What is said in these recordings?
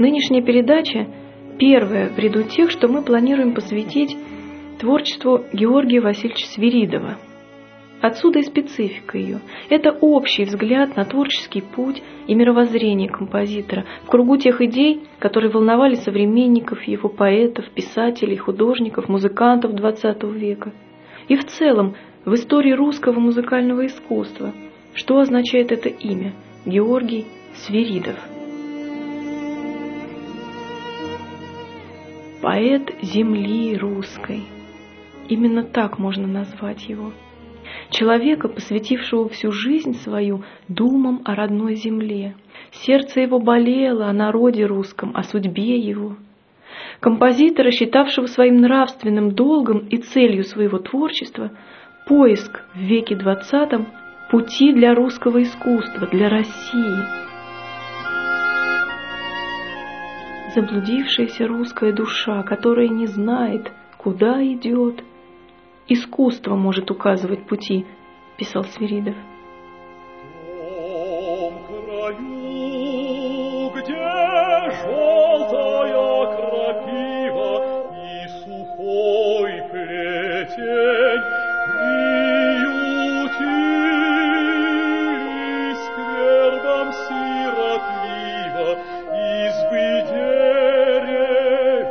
Нынешняя передача первая в ряду тех, что мы планируем посвятить творчеству Георгия Васильевича Свиридова. Отсюда и специфика ее. Это общий взгляд на творческий путь и мировоззрение композитора в кругу тех идей, которые волновали современников его, поэтов, писателей, художников, музыкантов XX века. И в целом в истории русского музыкального искусства. Что означает это имя? Георгий Свиридов. Поэт земли русской. Именно так можно назвать его. Человека, посвятившего всю жизнь свою думам о родной земле. Сердце его болело о народе русском, о судьбе его. Композитора, считавшего своим нравственным долгом и целью своего творчества поиск в веке XX пути для русского искусства, для России. Заблудившаяся русская душа, которая не знает, куда идет. Искусство может указывать пути, писал Свиридов. В том краю, где желтая крапива и сухой плетень приютились сквербом сиротливо избы деревень.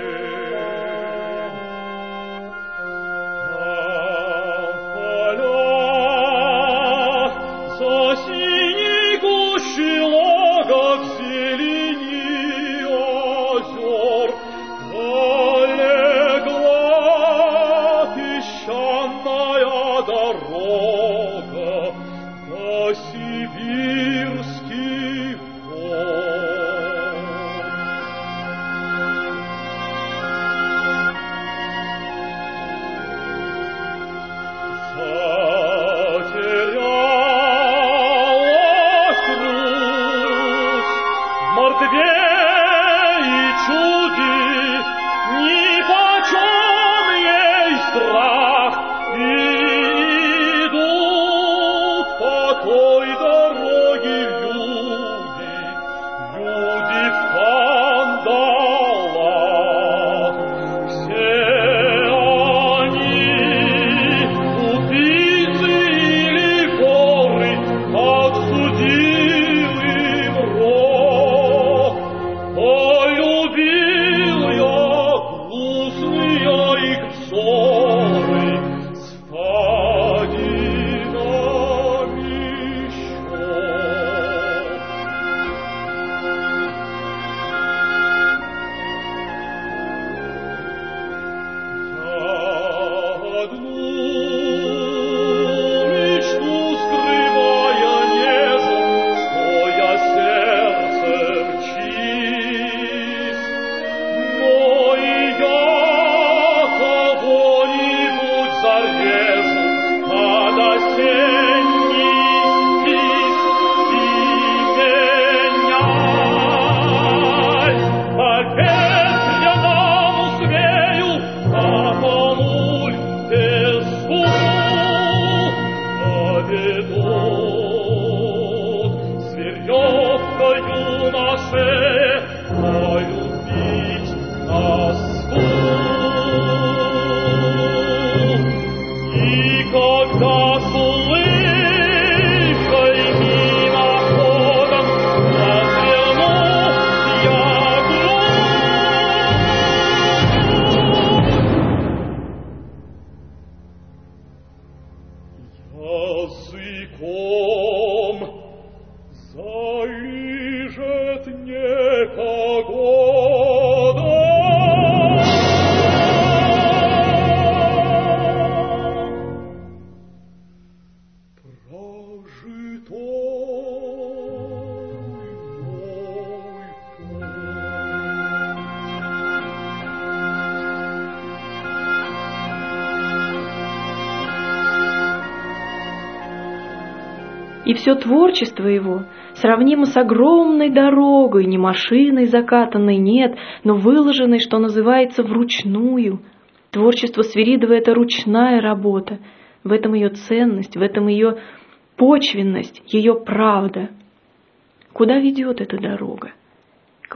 И все творчество его сравнимо с огромной дорогой, не машиной закатанной, нет, но выложенной, что называется, вручную. Творчество Свиридова – это ручная работа. В этом ее ценность, в этом ее почвенность, ее правда. Куда ведет эта дорога? К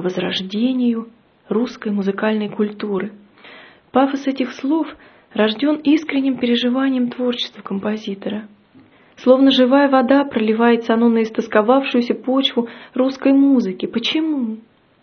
к возрождению русской музыкальной культуры. Пафос этих слов рожден искренним переживанием творчества композитора. Словно живая вода проливается оно на истосковавшуюся почву русской музыки. Почему?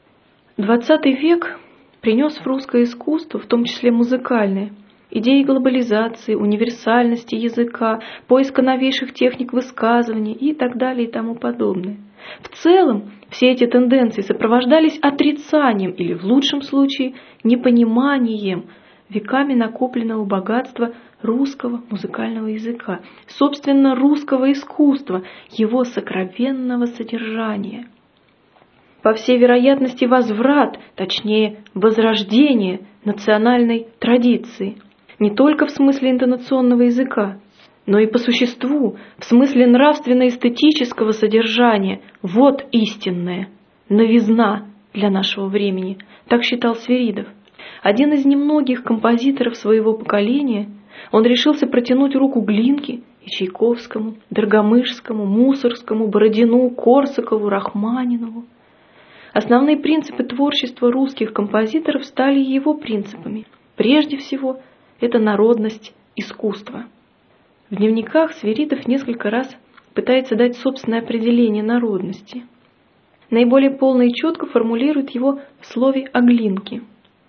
20 век принес в русское искусство, в том числе музыкальное, идеи глобализации, универсальности языка, поиска новейших техник высказывания и так далее и тому подобное. В целом, все эти тенденции сопровождались отрицанием или, в лучшем случае, непониманием веками накопленного богатства русского музыкального языка, собственно, русского искусства, его сокровенного содержания. По всей вероятности, возврат, точнее, возрождение национальной традиции, не только в смысле интонационного языка, но и по существу, в смысле нравственно-эстетического содержания. Вот истинная новизна для нашего времени, так считал Свиридов. Один из немногих композиторов своего поколения, он решился протянуть руку Глинке и Чайковскому, Драгомышскому, Мусоргскому, Бородину, Корсакову, Рахманинову. Основные принципы творчества русских композиторов стали его принципами. Прежде всего, это народность искусства. В дневниках Свиридов несколько раз пытается дать собственное определение народности. Наиболее полно и четко формулирует его в слове о Глинке.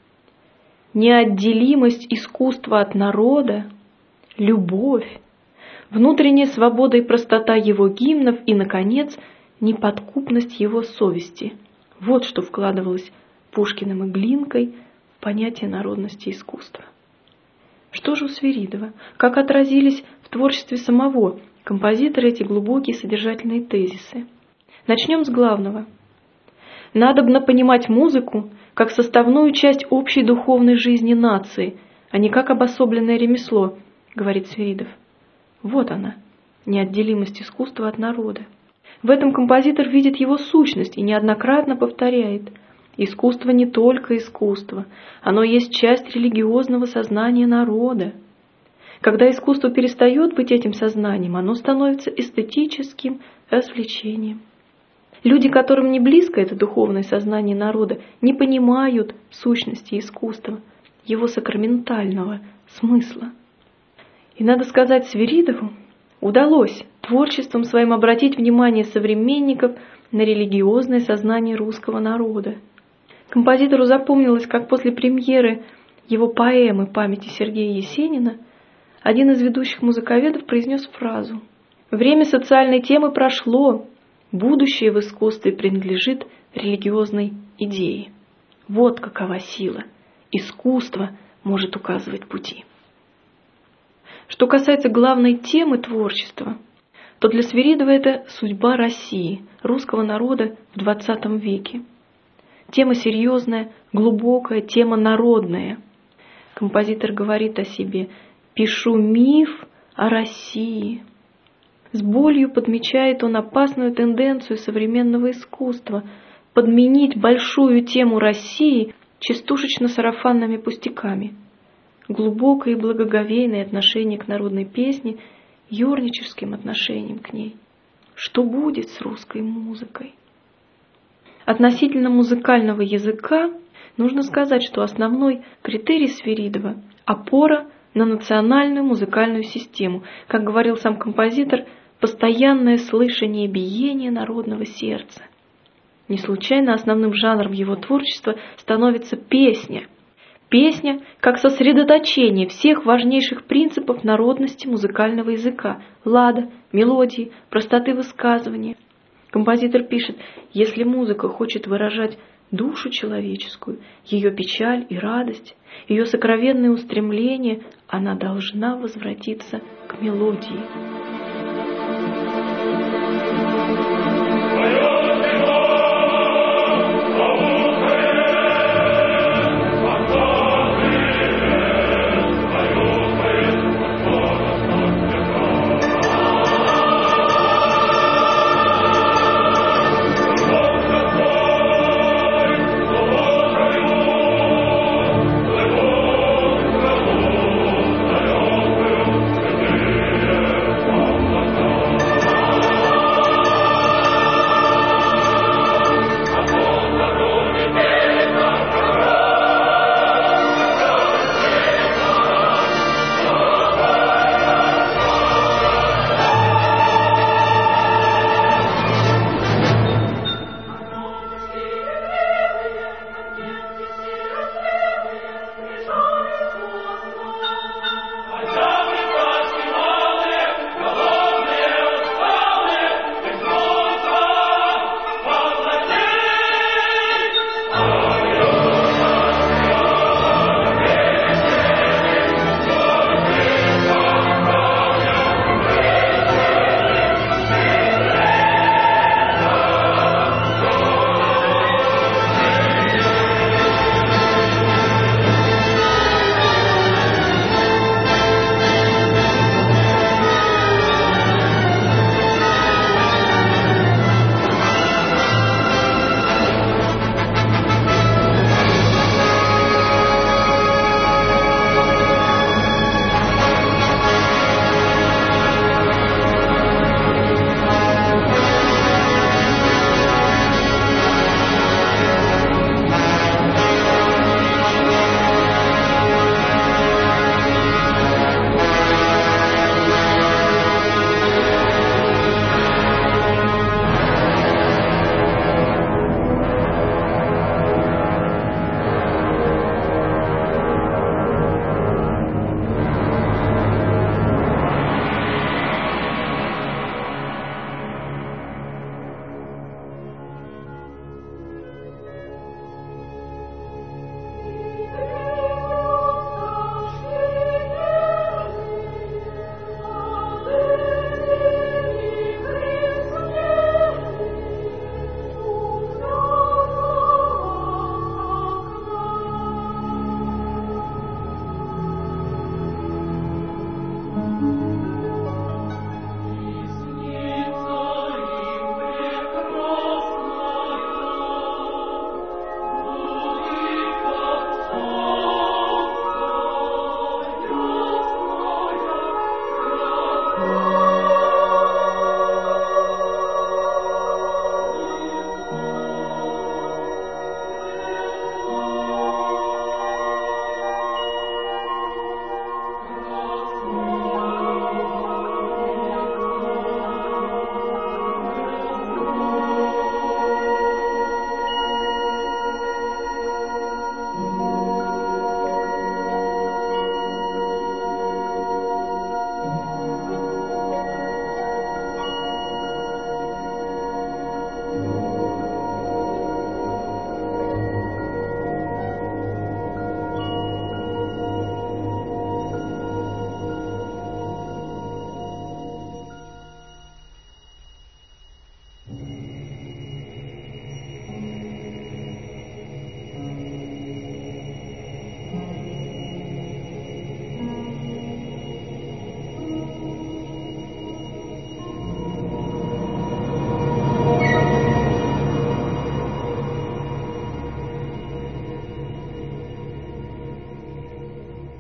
Неотделимость искусства от народа, любовь, внутренняя свобода и простота его гимнов и, наконец, неподкупность его совести. Вот что вкладывалось Пушкиным и Глинкой в понятие народности искусства. Что же у Свиридова? Как отразились в творчестве самого композитора эти глубокие содержательные тезисы? Начнем с главного. Надобно понимать музыку как составную часть общей духовной жизни нации, а не как обособленное ремесло, говорит Свиридов. Вот она, неотделимость искусства от народа. В этом композитор видит его сущность и неоднократно повторяет: искусство не только искусство, оно есть часть религиозного сознания народа. Когда искусство перестает быть этим сознанием, оно становится эстетическим развлечением. Люди, которым не близко это духовное сознание народа, не понимают сущности искусства, его сакраментального смысла. И надо сказать, Свиридову удалось творчеством своим обратить внимание современников на религиозное сознание русского народа. Композитору запомнилось, как после премьеры его поэмы «Памяти Сергея Есенина» один из ведущих музыковедов произнес фразу: «Время социальной темы прошло, будущее в искусстве принадлежит религиозной идее». Вот какова сила. Искусство может указывать пути. Что касается главной темы творчества, то для Свиридова это судьба России, русского народа в XX веке. Тема серьезная, глубокая, тема народная. Композитор говорит о себе: «Пишу миф о России». С болью подмечает он опасную тенденцию современного искусства подменить большую тему России частушечно-сарафанными пустяками. Глубокое и благоговейное отношение к народной песне юрническим отношением к ней. Что будет с русской музыкой? Относительно музыкального языка нужно сказать, что основной критерий Свиридова – опора на национальную музыкальную систему. Как говорил сам композитор, постоянное слышание биения народного сердца. Не случайно основным жанром его творчества становится песня. Песня как сосредоточение всех важнейших принципов народности музыкального языка – лада, мелодии, простоты высказывания. Композитор пишет: если музыка хочет выражать душу человеческую, ее печаль и радость, ее сокровенные устремления, она должна возвратиться к мелодии.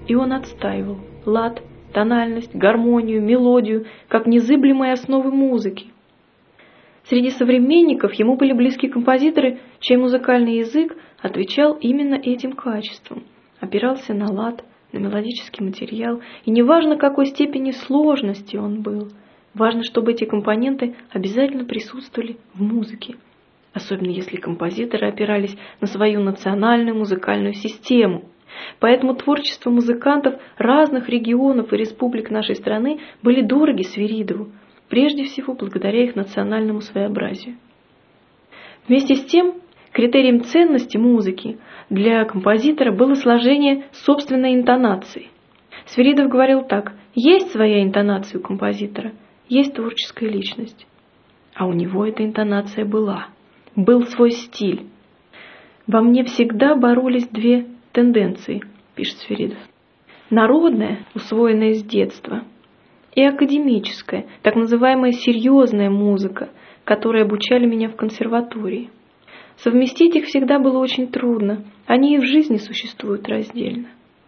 И он отстаивал лад, тональность, гармонию, мелодию, как незыблемые основы музыки. Среди современников ему были близки композиторы, чей музыкальный язык отвечал именно этим качествам, опирался на лад, на мелодический материал, и неважно, какой степени сложности он был, важно, чтобы эти компоненты обязательно присутствовали в музыке, особенно если композиторы опирались на свою национальную музыкальную систему. Поэтому творчество музыкантов разных регионов и республик нашей страны были дороги Свиридову, прежде всего благодаря их национальному своеобразию. Вместе с тем, критерием ценности музыки для композитора было сложение собственной интонации. Свиридов говорил так: есть своя интонация у композитора, есть творческая личность. А у него эта интонация была. Был свой стиль. Во мне всегда боролись две тенденции, пишет Свиридов. Народная, усвоенная с детства, и академическая, так называемая серьезная музыка, которой обучали меня в консерватории. Совместить их всегда было очень трудно, они и в жизни существуют раздельно.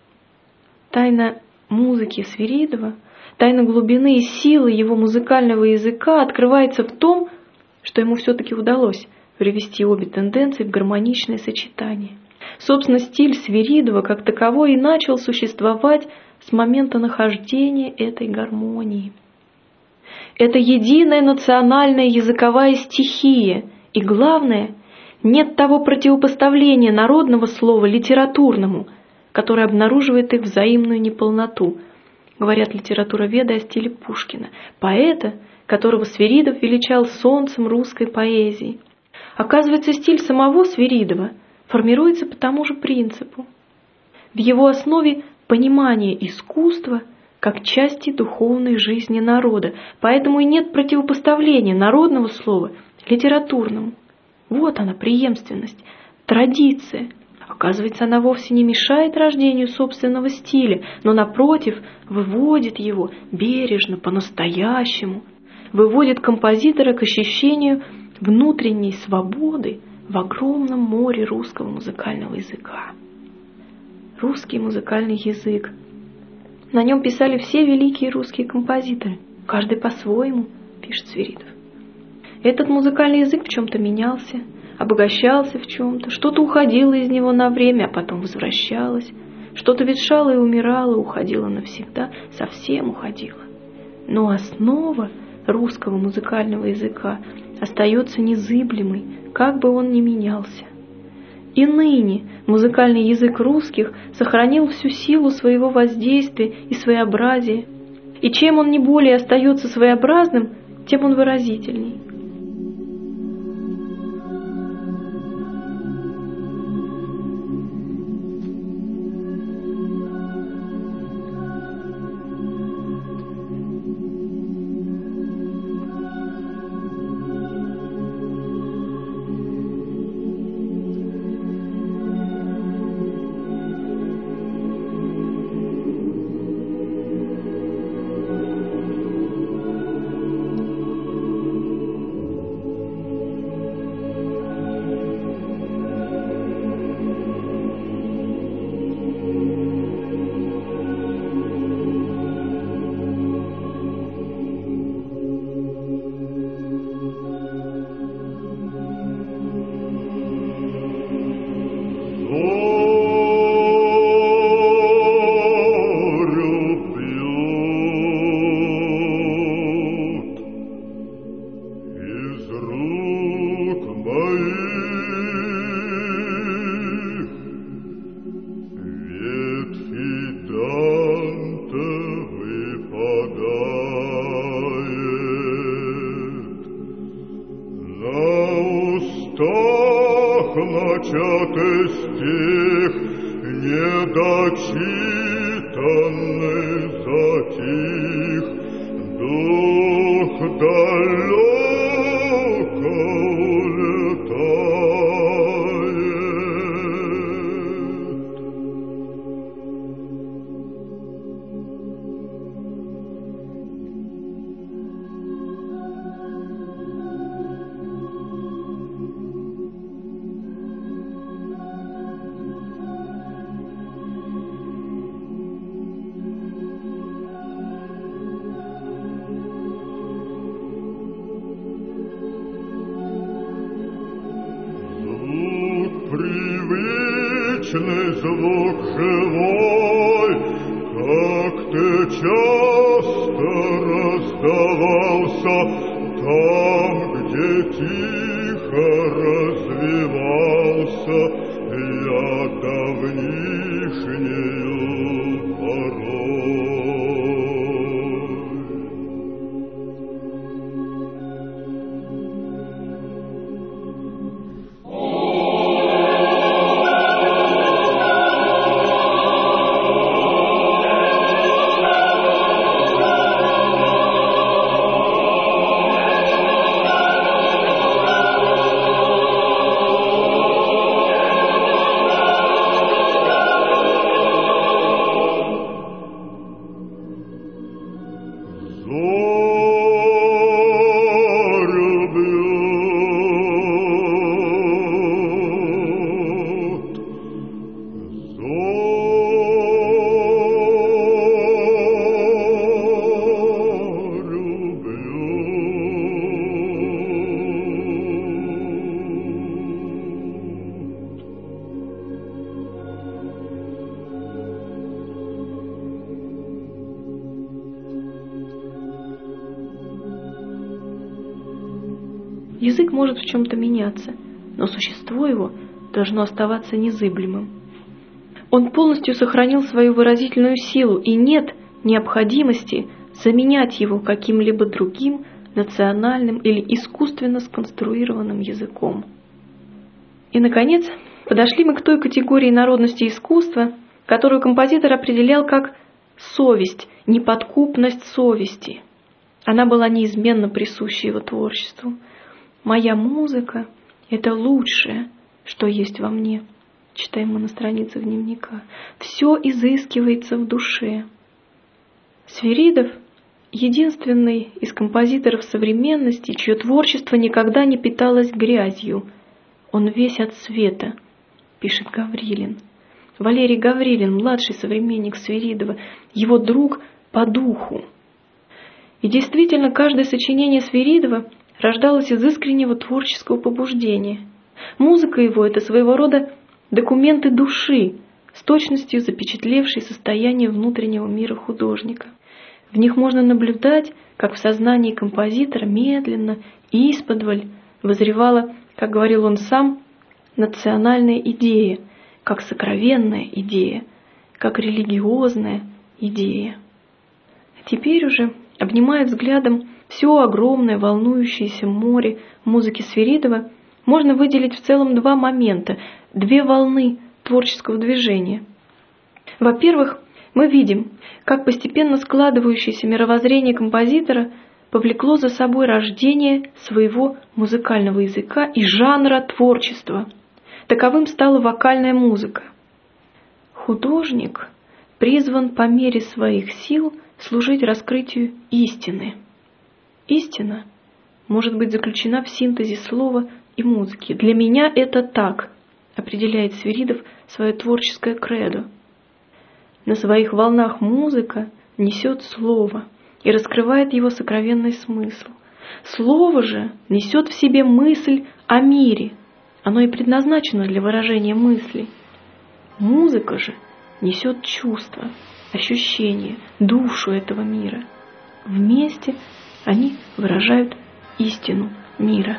Тайна музыки Свиридова, тайна глубины и силы его музыкального языка открывается в том, что ему все-таки удалось привести обе тенденции в гармоничное сочетание. Собственно, стиль Свиридова как таковой и начал существовать с момента нахождения этой гармонии. Это единая национальная языковая стихия, и главное, нет того противопоставления народного слова литературному, которое обнаруживает их взаимную неполноту, говорят литературоведы о стиле Пушкина, поэта, которого Свиридов величал солнцем русской поэзии. Оказывается, стиль самого Свиридова формируется по тому же принципу. В его основе понимание искусства как части духовной жизни народа, поэтому и нет противопоставления народного слова литературному. Вот она, преемственность, традиция. Оказывается, она вовсе не мешает рождению собственного стиля, но, напротив, выводит его бережно, по-настоящему, выводит композитора к ощущению внутренней свободы в огромном море русского музыкального языка. Русский музыкальный язык. На нем писали все великие русские композиторы, каждый по-своему, пишет Свиридов. Этот музыкальный язык в чем-то менялся, обогащался в чем-то, что-то уходило из него на время, а потом возвращалось, что-то ветшало и умирало, уходило навсегда, совсем уходило. Но основа русского музыкального языка остается незыблемой, как бы он ни менялся. И ныне музыкальный язык русских сохранил всю силу своего воздействия и своеобразия, и чем он не более остается своеобразным, тем он выразительней. начатый стих, недочитанный затих, дух далеко улетает. привычный звук живой, как-то часто раздавался там, где тихо развивался я давнишнюю порой. Язык может в чем-то меняться, но существо его должно оставаться незыблемым. Он полностью сохранил свою выразительную силу, и нет необходимости заменять его каким-либо другим национальным или искусственно сконструированным языком. И, наконец, подошли мы к той категории народности искусства, которую композитор определял как совесть, неподкупность совести. Она была неизменно присуща его творчеству. «Моя музыка – это лучшее, что есть во мне», читаем мы на страницах дневника. «Все изыскивается в душе». Свиридов – единственный из композиторов современности, чье творчество никогда не питалось грязью. «Он весь от света», пишет Гаврилин. Валерий Гаврилин, младший современник Свиридова, его друг по духу. И действительно, каждое сочинение Свиридова рождалось из искреннего творческого побуждения. Музыка его – это своего рода документы души, с точностью запечатлевшие состояние внутреннего мира художника. В них можно наблюдать, как в сознании композитора медленно и исподволь вызревала, как говорил он сам, национальная идея, как сокровенная идея, как религиозная идея. Теперь уже, обнимая взглядом все огромное волнующееся море музыки Свиридова, можно выделить в целом два момента, две волны творческого движения. Во-первых, мы видим, как постепенно складывающееся мировоззрение композитора повлекло за собой рождение своего музыкального языка и жанра творчества. Таковым стала вокальная музыка. Художник призван по мере своих сил служить раскрытию истины. Истина может быть заключена в синтезе слова и музыки. Для меня это так, определяет Свиридов свое творческое кредо. На своих волнах музыка несет слово и раскрывает его сокровенный смысл. Слово же несет в себе мысль о мире. Оно и предназначено для выражения мыслей. Музыка же несет чувства, ощущения, душу этого мира. Вместе они выражают истину мира.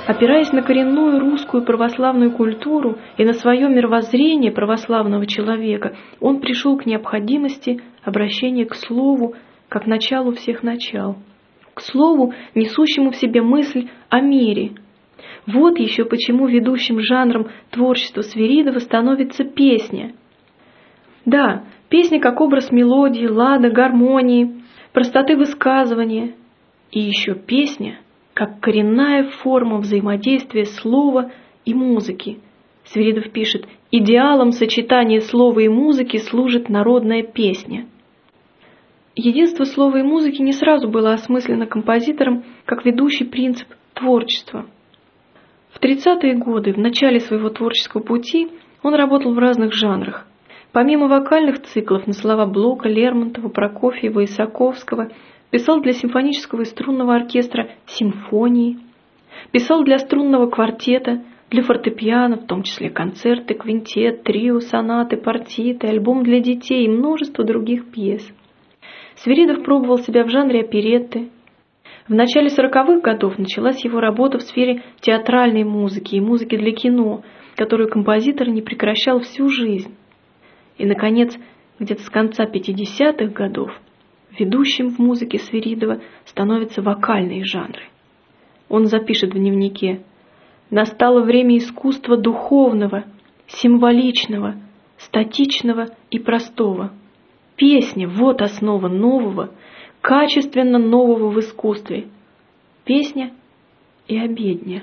Опираясь на коренную русскую православную культуру и на свое мировоззрение православного человека, он пришел к необходимости обращения к слову как началу всех начал, к слову, несущему в себе мысль о мире. Вот еще почему ведущим жанром творчества Свиридова становится песня. Да, песня как образ мелодии, лада, гармонии, простоты высказывания. И еще песня как коренная форма взаимодействия слова и музыки. Свиридов пишет: «Идеалом сочетания слова и музыки служит народная песня». Единство слова и музыки не сразу было осмыслено композитором как ведущий принцип творчества. В 30-е годы, в начале своего творческого пути, он работал в разных жанрах. Помимо вокальных циклов на слова Блока, Лермонтова, Прокофьева, Исаковского, писал для симфонического и струнного оркестра симфонии, писал для струнного квартета, для фортепиано, в том числе концерты, квинтет, трио, сонаты, партиты, альбом для детей и множество других пьес. Свиридов пробовал себя в жанре оперетты. В начале 40-х годов началась его работа в сфере театральной музыки и музыки для кино, которую композитор не прекращал всю жизнь. И, наконец, где-то с конца 50-х годов ведущим в музыке Свиридова становятся вокальные жанры. Он запишет в дневнике: «Настало время искусства духовного, символичного, статичного и простого. Песня – вот основа нового, качественно нового в искусстве. Песня и обедня».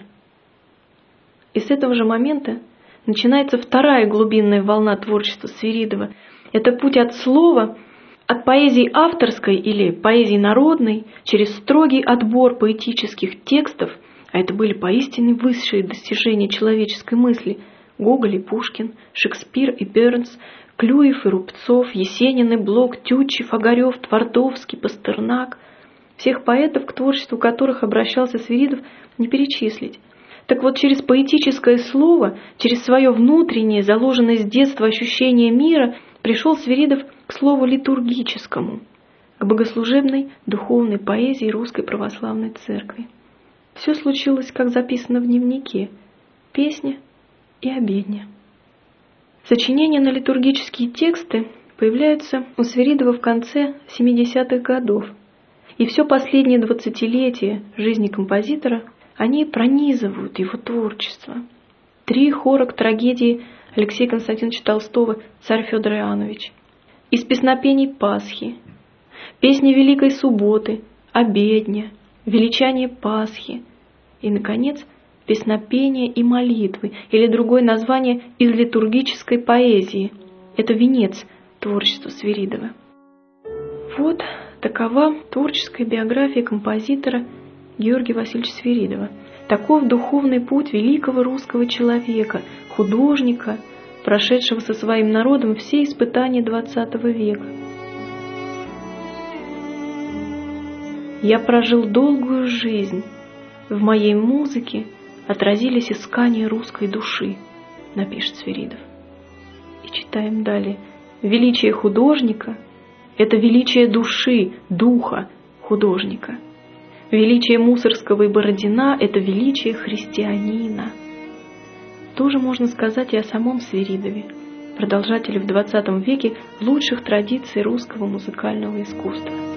И с этого же момента начинается вторая глубинная волна творчества Свиридова. Это путь от слова, от поэзии авторской или поэзии народной, через строгий отбор поэтических текстов, а это были поистине высшие достижения человеческой мысли: Гоголь и Пушкин, Шекспир и Бернс, Клюев и Рубцов, Есенин и Блок, Тютчев, Огарев, Твардовский, Пастернак. Всех поэтов, к творчеству которых обращался Свиридов, не перечислить. Так вот, через поэтическое слово, через свое внутреннее, заложенное с детства ощущение мира, пришел Свиридов к слову литургическому, к богослужебной духовной поэзии Русской Православной Церкви. Все случилось, как записано в дневнике: песня и обедня. Сочинения на литургические тексты появляются у Свиридова в конце 70-х годов. И все последнее 20-летие жизни композитора они пронизывают его творчество. 3 хора к трагедии Алексея Константиновича Толстого «Царь Федор Иоаннович», из песнопений Пасхи, песни Великой Субботы, обедня, величание Пасхи и, наконец, песнопения и молитвы, или другое название из литургической поэзии. Это венец творчества Свиридова. Вот такова творческая биография композитора Георгия Васильевича Свиридова. Таков духовный путь великого русского человека, художника, прошедшего со своим народом все испытания XX века. «Я прожил долгую жизнь. В моей музыке отразились искания русской души», напишет Свиридов. И читаем далее: «Величие художника – это величие души, духа художника. Величие Мусорского и Бородина – это величие христианина». Тоже можно сказать и о самом Свиридове, продолжателе в XX веке лучших традиций русского музыкального искусства.